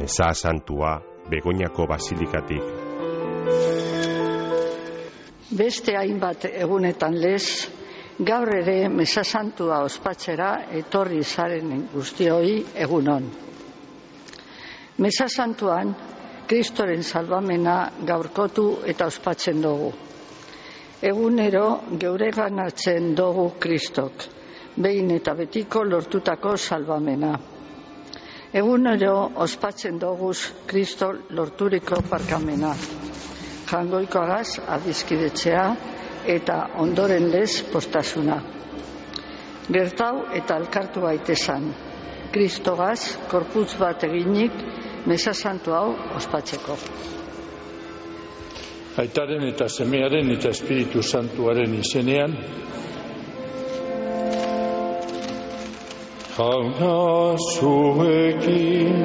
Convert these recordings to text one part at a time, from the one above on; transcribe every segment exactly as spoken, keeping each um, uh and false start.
Meza Santua Begoñako basilikatik. Beste hainbat egunetan lez, gaur ere Meza Santua ospatzera etorri zaren guztioi egunon. Meza Santuan Kristoren salbamena gaurkotu eta ospatzen dugu. Egunero geureganatzen dugu Kristok, behin eta betiko lortutako salbamena. Egunero ospatzen dugu Kristo lorturiko barkamena. Jangoikoagaz adiskidetzea eta ondoren lez postasuna. Gertau eta elkartu gaitezan, Kristogaz korputz bat eginik Meza Santu hau ospatzeko. Aitaren eta Semearen eta Espiritu Santuaren izenean, Jauna zuekin.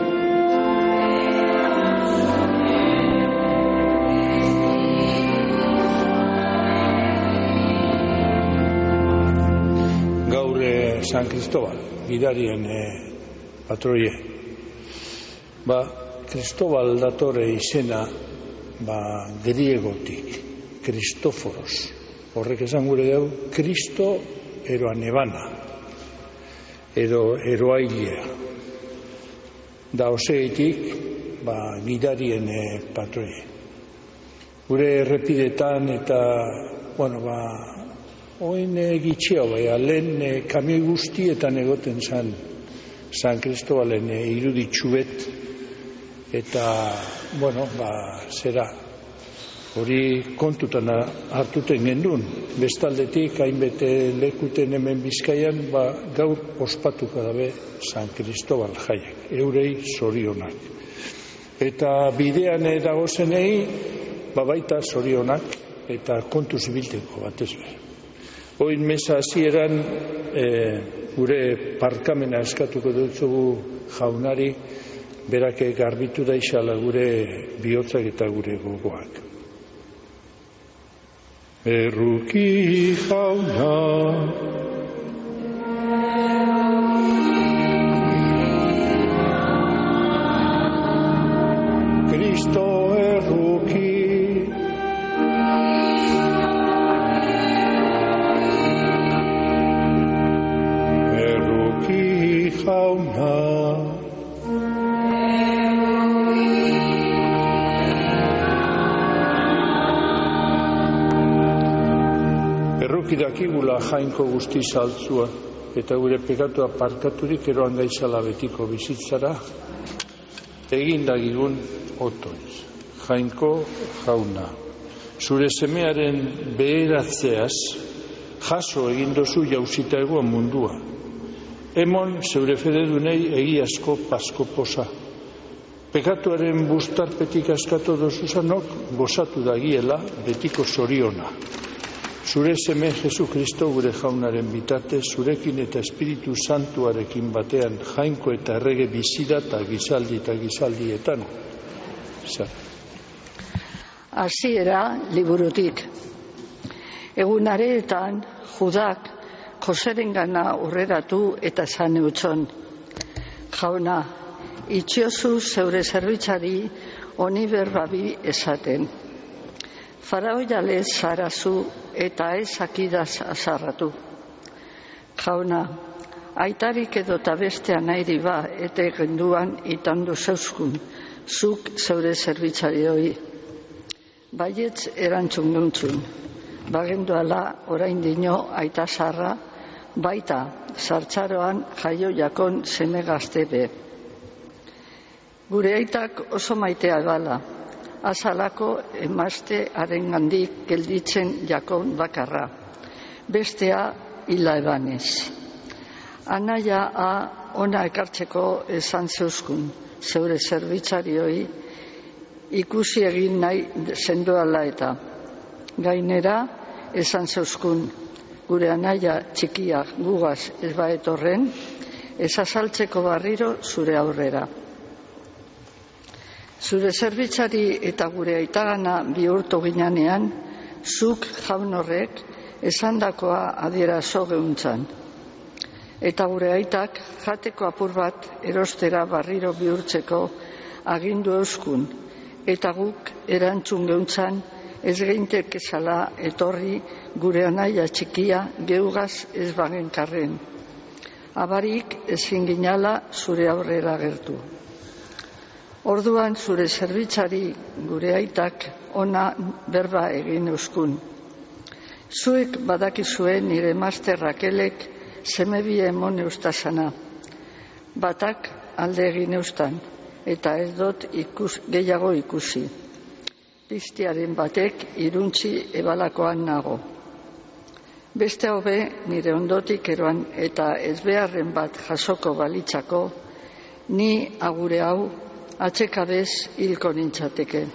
Gaur San Cristobal, gidarien eh, patroie. Ba, Cristobal datore izena, ba, griegotik, Kristoforos. Horrek esan gure dugu, Kristo eroa nebana, ero eroailea. Da oseitik, ba, gidarien eh, patroie. Gure errepidetan eta, bueno, ba, oin eh, gitxea, bai, lehen eh, kami guztietan egoten zan, San Cristobalen eh, iruditxubet, eta, bueno, ba, zera, hori kontutan hartuten gendun. Bestaldetik, hainbete lekuten hemen Bizkaian, ba, gaur ospatuko dabe San Cristobal jaiak, eurei zorionak. Eta bidean dagozenei, ba, baita zorionak, eta kontu zibilteko batez behar. Oin meza hasieran, e, gure parkamena eskatuko dutzugu jaunari, berak garbitu daixala gure bihotzak eta gure gogoak. Erruki jauna, Kristo erruki, erruki jauna, dakigula jainko guzti saltzua eta gure pekatua parkaturik eroan gaizala betiko bizitzara egin dagigun otoiz. Jainko jauna, zure semearen beheratzeaz jaso egin dozu jauzita egoan mundua. Emon zeure fededunei egiazko pasko posa. Pekatuaren bustarpetik askatu dozuzanok gozatu dagiela betiko zoriona. Zure seme Jesu Kristo gure jaunaren bitate, zurekin eta Espiritu Santuarekin batean jainko eta errege bizida eta gizaldi eta gizaldietan. Hasiera liburutik. Egunareetan Judak Joserengana urreratu eta esan eutxon. Jauna, itxiozu zeure zerbitzari honi berbabi esaten. Faraoiale zarazu eta ez akidaz azarratu. Jauna, aitarik edo tabestea nahi ba eta genduan itandu zeuskun, zuk zeure zerbitzari hoi. Baietz erantzun guntzun, bagenduala orain dino aita zarra, baita zartzaroan jaio jakon seme gazte be. Gure aitak oso maitea bala, azalako emazte arengandik gelditzen jakon bakarra, bestea hila ebanez. Anaia a ona ekartzeko esan zeuskun, zeure zerbitzarioi ikusi egin nahi sendoala eta. Gainera esan zeuskun, gure anaia txikiak gugaz ez baetorren, ez azaltzeko barriro zure aurrera. Zure zerbitzari eta gure aitagana bihurtu ginanean, zuk jaun horrek esandakoa adierazo gehuntzan. Eta gure aitak jateko apur bat erostera barriro bihurtzeko agindu euskun, eta guk erantzun geuntzan ez geintek esala etorri gure anaia txikia geugaz ez bagenkarren. Abarik ezin ginala zure aurrera gertu. Orduan zure zerbitzari gure aitak ona berba egin euskun. Zuek badakizue nire emazte Rakelek semebi emon eustasana. Batak alde egin eustan, eta ez dut ikus, gehiago ikusi. Piztiaren batek iruntzi ebalakoan nago. Beste hobe nire ondotik eroan eta ezbeharren bat jasoko balitzako, ni agure hau atsekabez hilko nintzateke.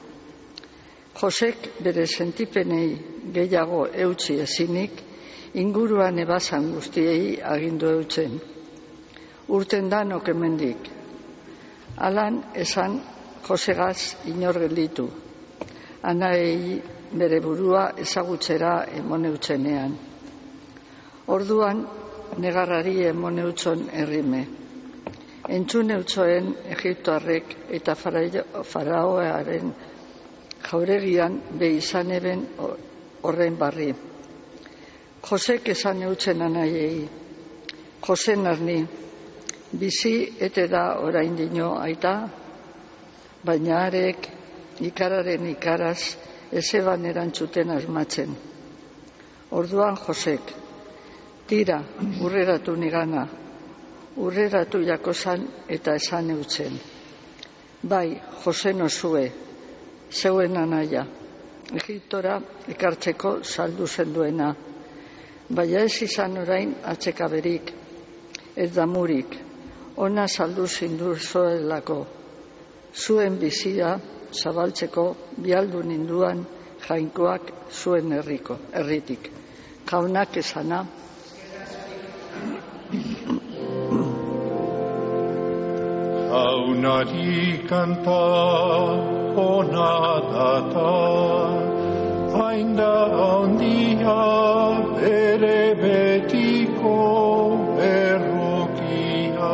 Josek bere sentipenei gehiago eutsi ezinik, inguruan ebazan guztiei agindu eutzen. Urten danok hemendik. Alan esan Josegaz inor gelditu. Anaei bere burua ezagutzera emon eutzenean. Orduan negarrari emon eutzon errime. Entzun eutzoen Egiptoarrek eta faraoaren jauregian be izan eben horren barri. Josek esan eutzen anaiei. Jose narni, bizi ete da orain dino aita, baina arek ikararen ikaraz ezeban erantzuten asmatzen. Orduan Josek, tira, urreratu nigana, urreratu jakozan eta esan eutzen. Bai, Jose nozue, zeuen anaia, Egiptora ekartzeko saldu zenduena, baina ez izan orain atzekaberik, ez damurik, ona saldu zindu zoelako, zuen bizia zabaltzeko bialdu ninduan jainkoak zuen herriko, herritik. Jaunak esana, jaunari kanta ona data, hainda handia bere betiko berrokia.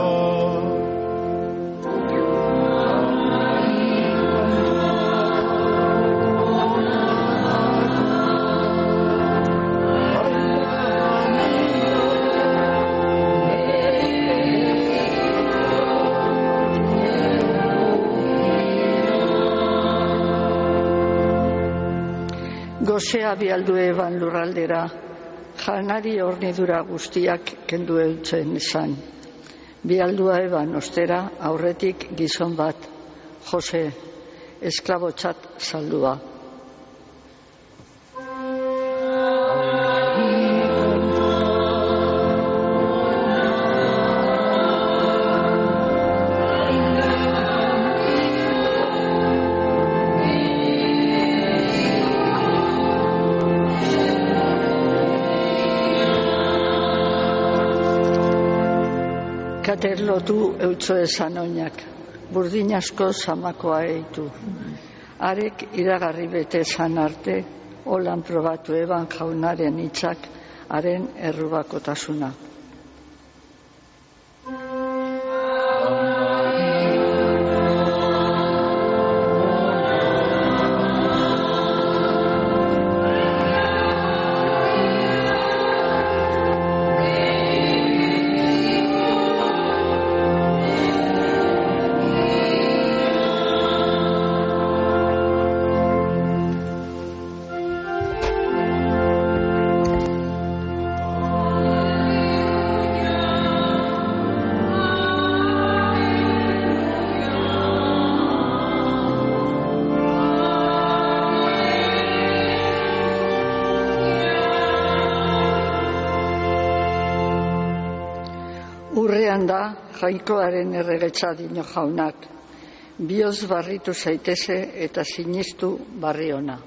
Gosea bialdu eban lurraldera, janari hornidura guztiak kendu eutzen izan. Bialdua eban ostera aurretik gizon bat, Jose, esklabotzat saldua. Katerlotu eutzo esan oinak, burdin asko zamakoa eitu. Arek iragarri bete esan arte, holan probatu eban jaunaren hitzak, haren errubakotasuna. Urrean da, jainkoaren erregetza dino jaunak, bioz barritu zaiteze eta sinistu barri ona.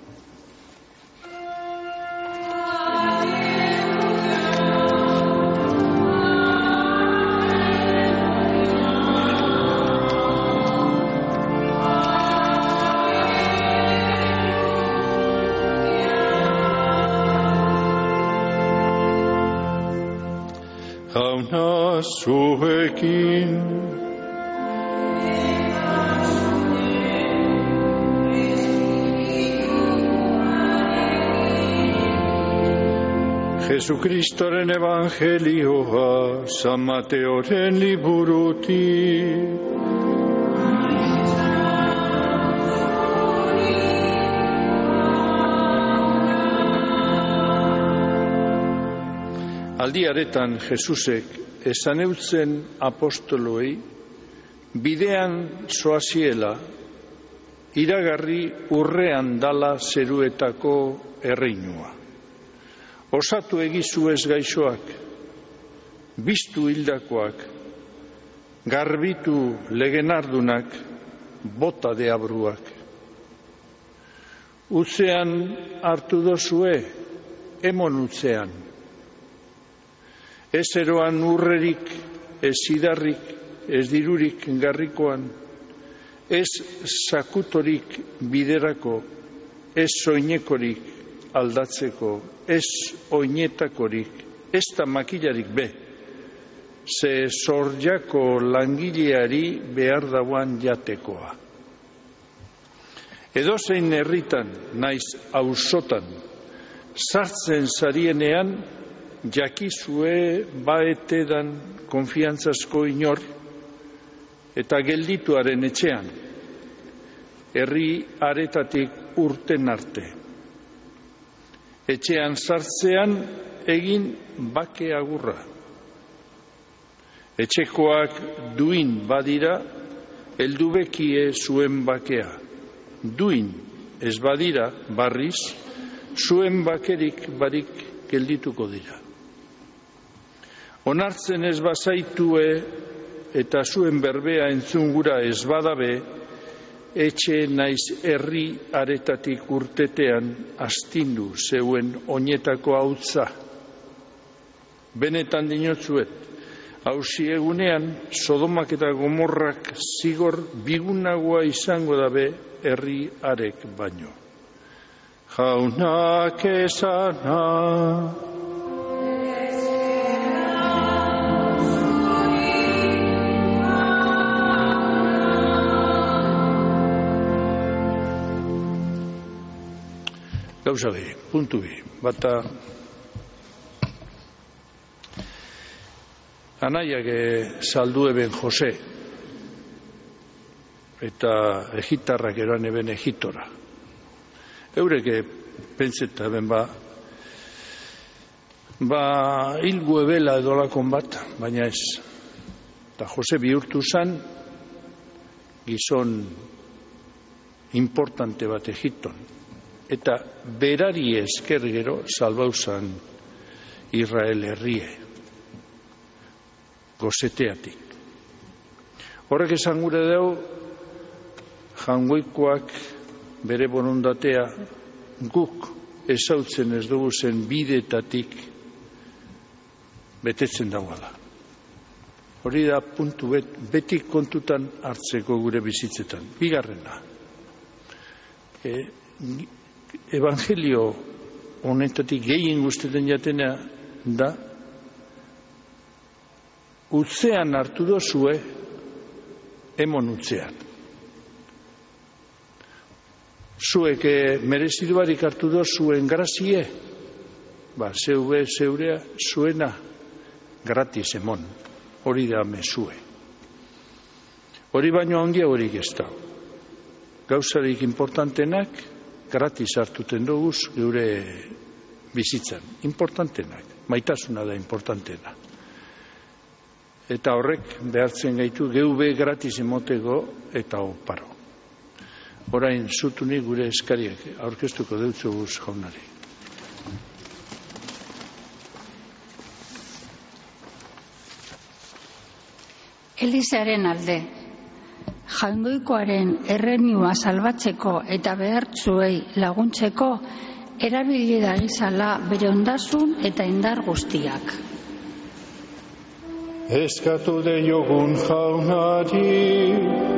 Jauna zuekin Jesukristoren evangelioa San Mateoren liburutik. Aldiaretan Jesusek esan eutzen apostoloei bidean zoaziela iragarri urrean dala zeruetako erreinua. Osatu egizu ez gaixoak, biztu hildakoak, garbitu legenardunak, bota deabruak. Utzean hartu dozue, emon utzean. Ez eroan urrerik, ez zidarrik, ez dirurik garrikoan, ez sakutorik biderako, ez soinekorik aldatzeko, ez oinetakorik, ez da makilarik be, ze zorjako langileari behar dauan jatekoa. Edozein herritan, naiz auzotan, sartzen zarienean, jakizue baetedan konfiantzazko inor eta geldituaren etxean, herri aretatik urten arte. Etxean sartzean egin bake agurra. Etxekoak duin badira, heldubekie zuen bakea. Duin ez badira barriz, zuen bakerik barik geldituko dira. Onartzen ez bazaitue eta zuen berbea entzungura ez badabe, etxe naiz herri aretatik urtetean astindu zeuen oinetako hautza. Benetan dinotzuet, hausi egunean Sodomak eta Gomorrak zigor bigunagoa izango dabe herri arek baino. Jaunak esana. Gauza bi, puntu bi, bata anaiak saldu eben Jose eta egitarrak eroan eben Egitora. Eureke pentseta ben ba, ba hilgu ebela edolakon bat, baina ez. Eta Jose bihurtu zan gizon importante bat Egiton. Eta berari esker gero salbauzan Israel herrie, gozeteatik. Horrek esan gure dau, jangoikoak bere borondatea guk ezautzen ez dugu zen bidetatik betetzen dagoela. Hori da puntu bet, betik kontutan hartzeko gure bizitzetan. Bigarrena, e, evangelio honetatik gehien guzteten jatena da, utzean hartu dozue, emon utzean. Zuek mereziduarik hartu dozuen grazie, ba, zeube, zeurea, zuena, gratis emon. Hori da mezue. Hori baino handia horik ez da. Gauzarik importantenak, gratis hartuten duguz geure bizitzan. Importantenak, maitasuna da importantena. Eta horrek behartzen gaitu geube gratis emoteko eta oparo. Orain zutunik gure eskariak aurkeztuko deutzu guz jaunari. Elizaren alde, jaungoikoaren errenua salbatzeko eta behartzuei laguntzeko erabili dagizala bere ondasun eta indar guztiak. Eskatu deiogun jaunari.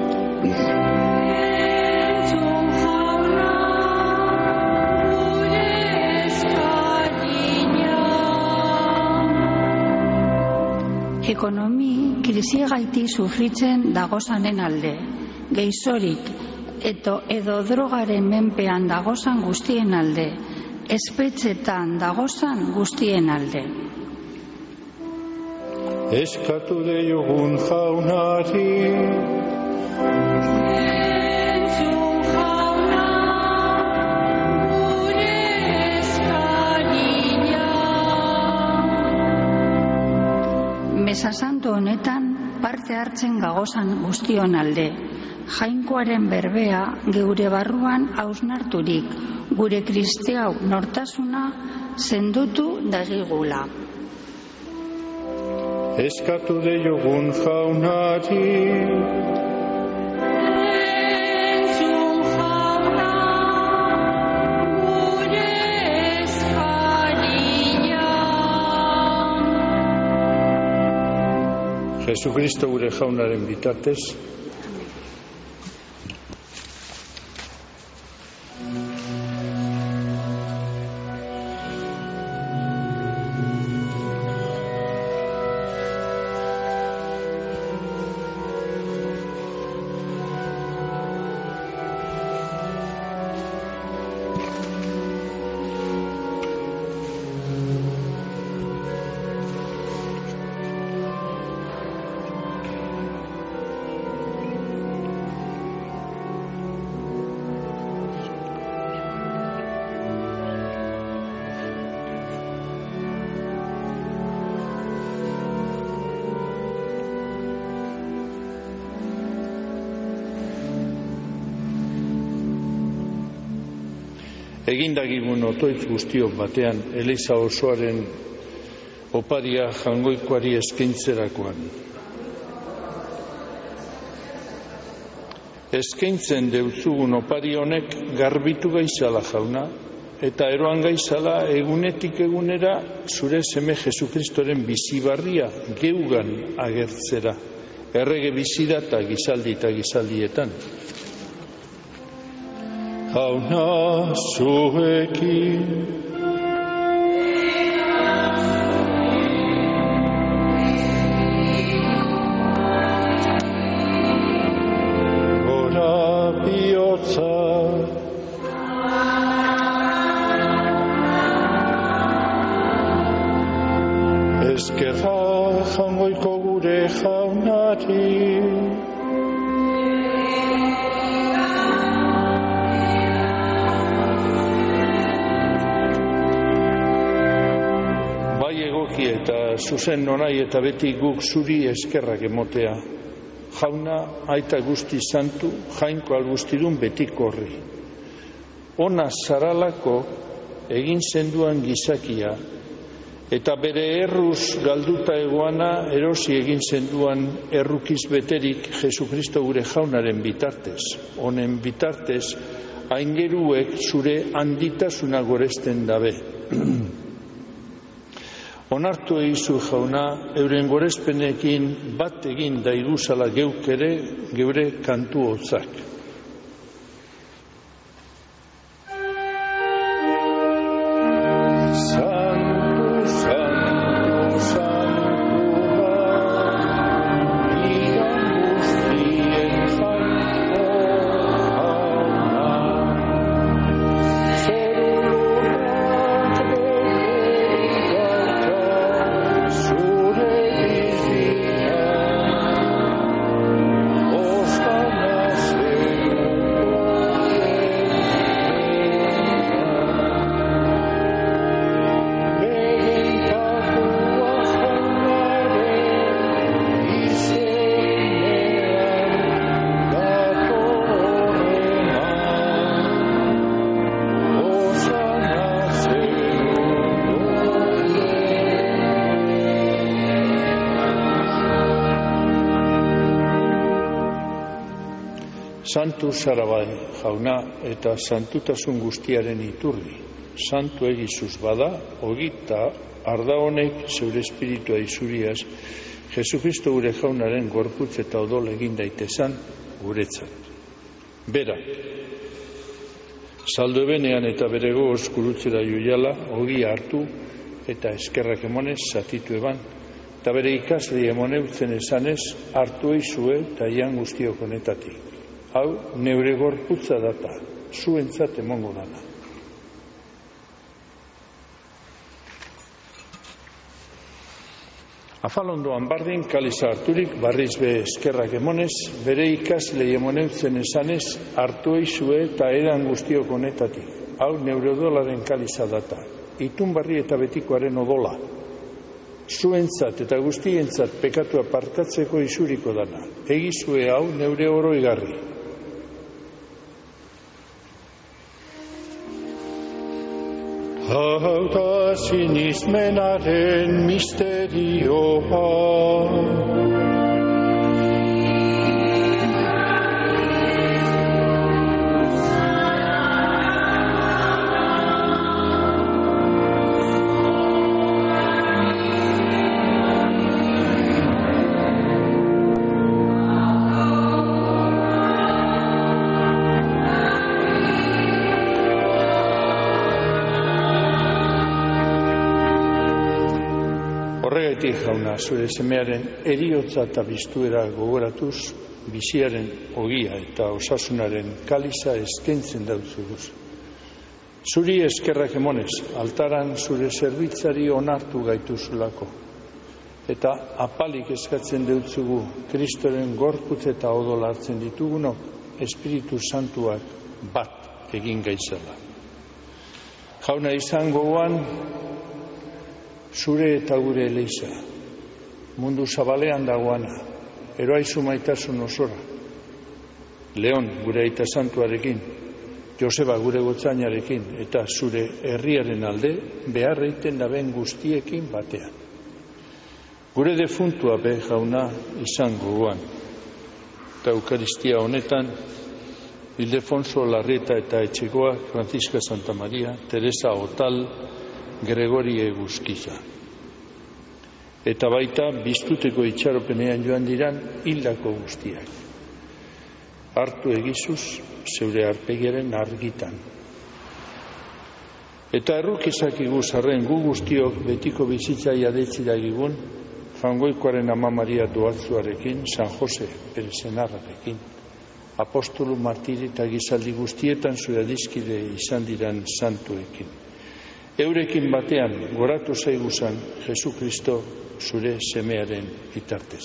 Ekonomi krisiagaiti sufritzen dagozanen alde, geizorik eto edo drogaren menpean dagozan guztien alde, espetxetan dagozan guztien alde. Eskatu deiogun jaunari, Entzun jauna, gure eskaria. Mesa santu honetan parte hartzen gagozan guztion alde. Jainkoaren berbea geure barruan hausnarturik, gure kristiau nortasuna sendotu dagigula. eskatu deiogun jaunari, Entzun jauna, gure eskaria. Jesukristo gure jaunaren bitartez, egindagigun otoitz guztiok batean Eliza osoaren oparia jangoikoari eskaintzerakoan. Eskaintzen deutzugun opari honek garbitu gaizala jauna, eta eroan gaizala egunetik egunera zure seme Jesukristoren bizibarria geugan agertzera, errege bizida eta gizaldi eta gizaldietan. Jauna zuekin, gora bihotza, eskerra jangoiko gure jaunari, eta zuzen nonai eta beti guk zuri eskerrak emotea. Jauna, aita guzti santu, jainko algustidun betiko horri. Ona zaralako egin zenduan gizakia, eta bere erruz galduta egoana erosi egin zenduan errukiz beterik Jesukristo gure jaunaren bitartez. Honen bitartez, aingeruek zure handitasuna goresten dabe. Onartu eizu jauna, euren gorespenekin bat egin daiguzala geuk ere, geure kantu hotzak. Santu, santu, santu da, igan guztien jainko jauna, zerulunak santu zara bai, jauna, eta santutasun guztiaren iturri. Santu egizuz bada, ogita arda honek zeure espiritua izuriaz, Jesukristo gure jaunaren gorputz eta odol egin daitezan guretzat. Berak, saldo ebenean eta bere gogoz kurutzera joiala, ogia hartu eta eskerrak emonez zatitu eban, eta bere ikasli emoneutzen esanez, hartu eizue eta ian guztiok honetatik. Hau, neure gorputza data, zuentzat emongo dana. Afalondoan bardin kaliza harturik, barriz be eskerrak emonez, bere ikaslei emoneutzen esanez, hartu eizue eta edan guztiok honetatik. Hau neure odolaren kaliza data, itun barri eta betikoaren odola. Zuentzat eta guztientzat pekatua parkatzeko isuriko dana. Egizue hau neure oroigarri. Hau da sinismenaren misterioa. Horregatik, jauna, zure semearen eriotza eta biztuera gogoratuz, biziaren ogia eta osasunaren kaliza eskaintzen dautzuguz. Zuri eskerrak emonez, altaran zure zerbitzari onartu gaituzulako. Eta apalik eskatzen deutzugu, Kristoren gorputz eta odola hartzen ditugunok, Espiritu Santuak bat egin gaitzala. Jauna, izan gogoan, zure eta gure eleiza, mundu zabalean dagoana, eroaizu maitasun osora, Leon gure aita santuarekin, Joseba gure gotzainarekin, eta zure herriaren alde beharreiten daben guztiekin batean. Gure defuntua be jauna izan gogoan, eta Eukaristia honetan, Ildefonso Larrieta eta Etxegoa, Francisca Santa Maria, Teresa Otal, Gregorie Eguzkiza. Eta baita biztuteko itxaropenean joan diran hildako guztiak. Hartu egizuz zeure arpegiaren argitan. Eta erruk izakiguz arren gu guztiok betiko bizitza jadetzi dagigun, Fangoikoaren Ama Maria Doatzuarekin, San Jose bere senarrarekin, apostolu martiri eta gizaldi guztietan zure adizkide izan diran santuekin. Eurekin batean goratu zaiguzan Jesu Kristo zure semearen bitartez.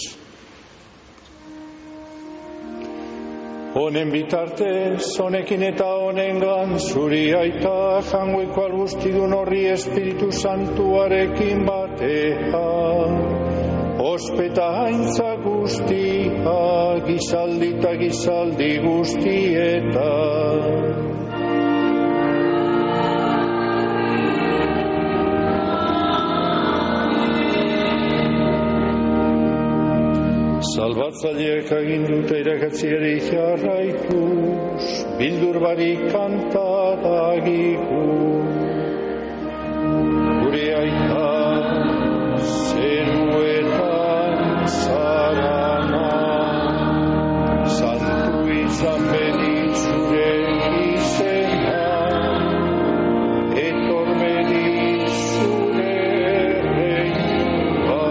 Honen bitartez, honekin eta honengan zuri aita jangoiko algustidun horri Espiritu Santuarekin batean. Ospeta haintza guztia, gizaldi eta gizaldi guztieta. Salbatzaileak aginduta irakatziari jarraikuz, bildur barik kanta dagigu. Gure aita zeruetan zarana, santu izan bedi zure izena, etor bedi zure reinua.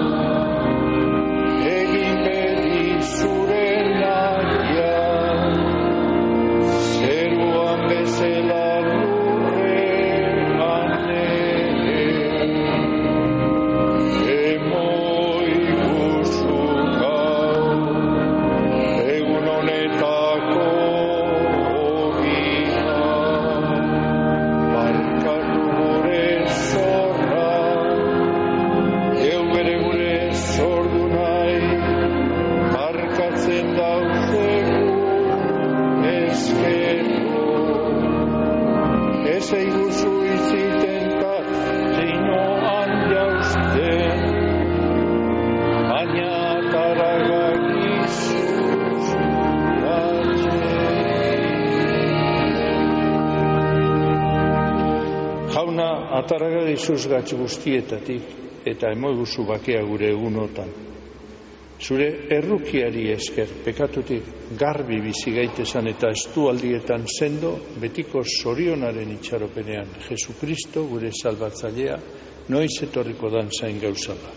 Ataraga izuz gatz guztietatik eta emoiguzu bakea gure egunotan. Zure errukiari esker pekatutik garbi bizi gaitesan eta estualdietan sendo betiko zorionaren itxaropenean Jesukristo gure salbatzailea noiz etorriko dan zain gauzala.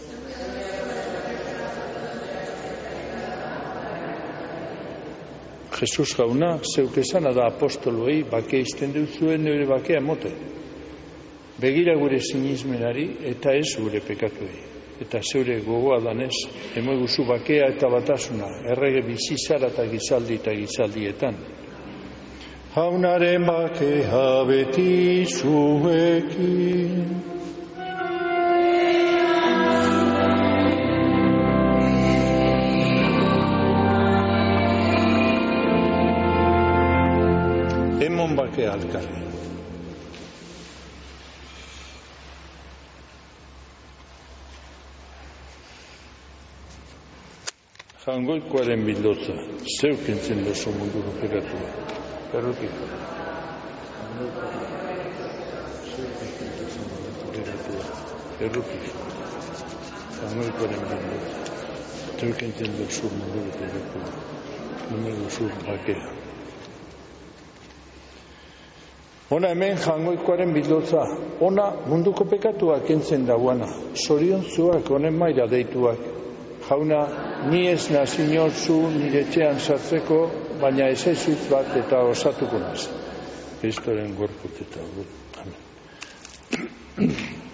Jesus jauna, zeuk esana da apostoluei bakea izten duzuen neure bakea mote. Begira gure sinismenari eta ez gure pekatuei. eta zeure gogoa danez, emoiguzu bakea eta batasuna, errege bizizara eta gizaldi eta gizaldietan. Jaunaren bakea beti zuekin. Emon bakea alkarri. Jangoikoaren bildotza, zeuk entzen dozu munduro pekatua. Erruki. Erruki. Jangoikoaren bildotza, zeuk entzen dozu munduro pekatua. Nume dozu bakea. Ona hemen jangoikoaren bildotza, ona munduko pekatuak entzen dagoana, zoriontzuak honen maila deituak. Jauna, ni ez naz inortzu nire etxean sartzeko, baina ez ezut bat eta osatuko naz. Kristoren gorput eta gut. Amen.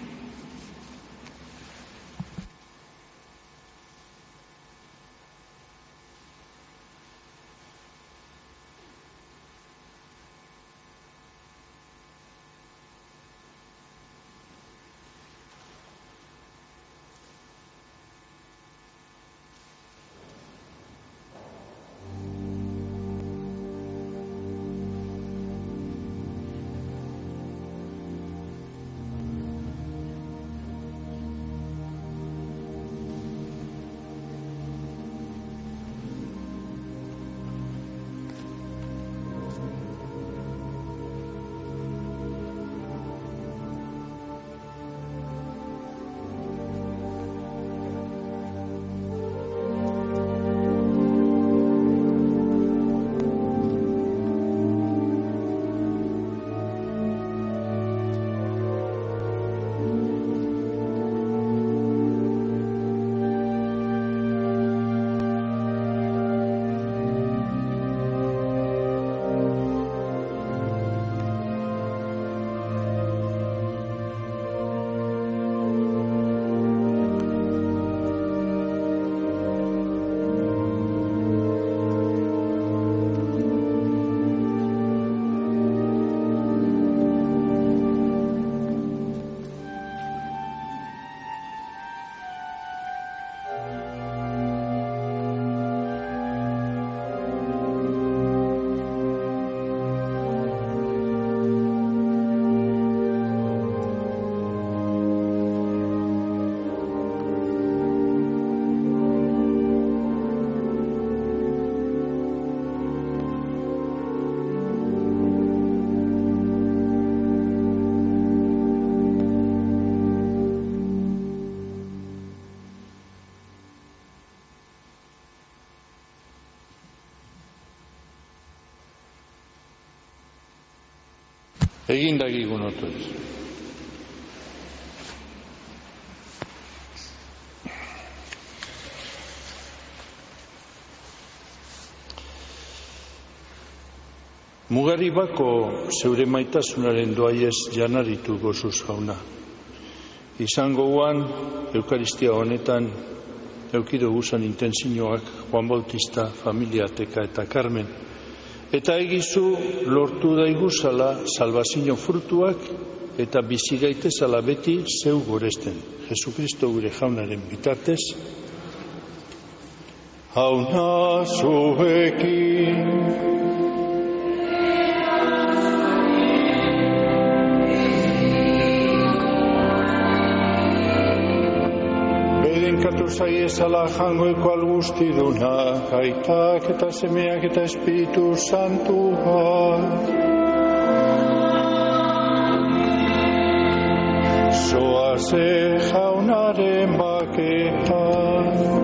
Egin dagigun otoz. Mugari bako zeure maitasunaren doaiez janaritu gozuz jauna. Izango guan, Eukaristia honetan, eukido guzan intensinoak Juan Bautista, familiateka eta Carmen, eta egizu lortu daiguzala salvazio frutuak eta bizi gaitezala beti zeu goresten. Jesukristo gure jaunaren bitartez. Jauna zuekin. Bedenkatu zaiezala jangoiko algustiduna, aitak eta semeak eta Espiritu Santuak. Zoaze jaunaren baketan.